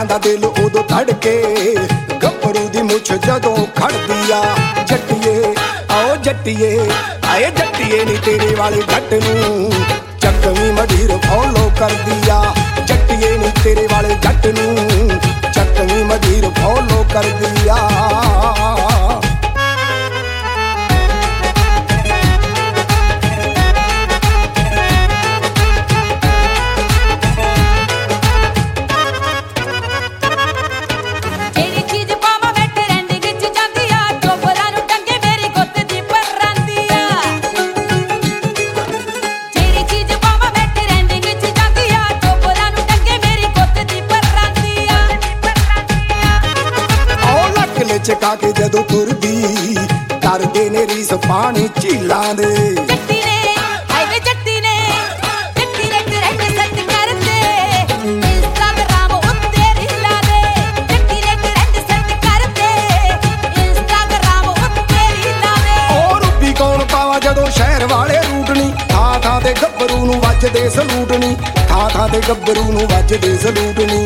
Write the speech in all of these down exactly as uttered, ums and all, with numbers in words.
दा दिल उदों धड़के गभरू दी मुछ जदों खड़दी आ जट्टिए आओ जट्टिए आए जट्टिए नी तेरे वाले जट नूं चकवी मधीर फॉलो कर दिया जट्टिए नी तेरे वाले जट नूं चकवी मधीर फॉलो कर दिया। चका के जदों तुरदी करदे ने रीस पानी झीलां दे जट्टी ने हाय वे जट्टी ने जट्टी ने ट्रेंड सेट कर दे इंस्टाग्राम उत्ते रीलां दे जट्टी ने ट्रेंड सेट कर दे इंस्टाग्राम उत्ते रीलां दे ओ रुपी कौन पावा जदों शहर वाले रूटनी थां थां ते गब्बरू नूं वजदे सलूटनी थां थां ते गब्बरू नूं वजदे सलूटनी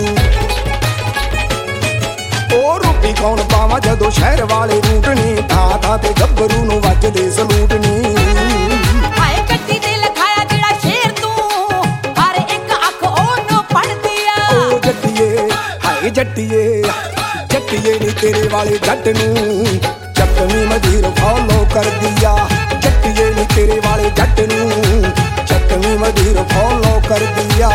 रूपी कौन पावा जदों शहर वाले रूटनी था था ते गब्बरू नूं वजदे सलूटनी। हाय गड्डी ते लखाया जेड़ा शेर तू हर एक अख ओनू पढ़दी आ ओ जट्टिए हाय जट्टिए जट्टिए नी तेरे वाले जट नूं चकवी मधीर फॉलो कर दिया जट्टिए नी तेरे वाले जट नूं चकवी मधीर फॉलो कर दिया।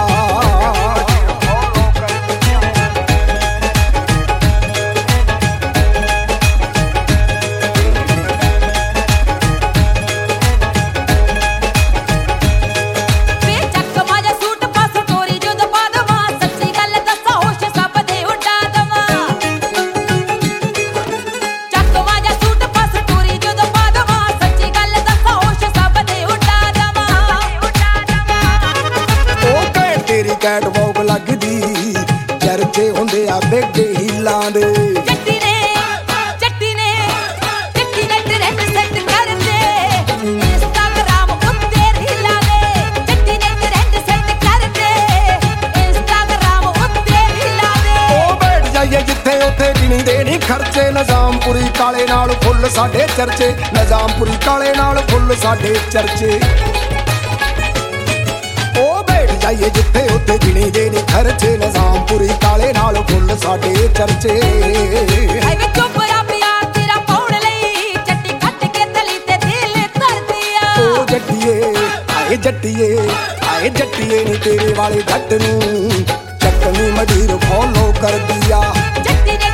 कैट वॉक लगदी चर्चे हुंदे आ बेगे हीलां दे जट्टी ने जट्टी ने जट्टी ने ट्रेंड सेट कर दे इंस्टाग्राम उत्ते रीलां दे जट्टी ने ट्रेंड सेट कर दे इंस्टाग्राम उत्ते रीलां दे ओ बैठ जाइए जिथे उथे गिणी दे नहीं खर्चे निजामपुरी काले नाल फुੱਲ साडे चर्चे निजामपुरी काले नाल फुੱਲ साडे चर्चे जाइए जिथे उथे गिणी दे नी खर्चे निजामपुरी काले नाल फुੱਲ साडे चर्चे हाय वे चोपरा पिया तेरा पाउण लई चट्टी खट के तली ते दिल धरदी आ ओ जट्टिए आए जट्टिए आए जट्टिए नी तेरे वाले जट नूं चकवी मधीर फॉलो कर दिया जट्टी ने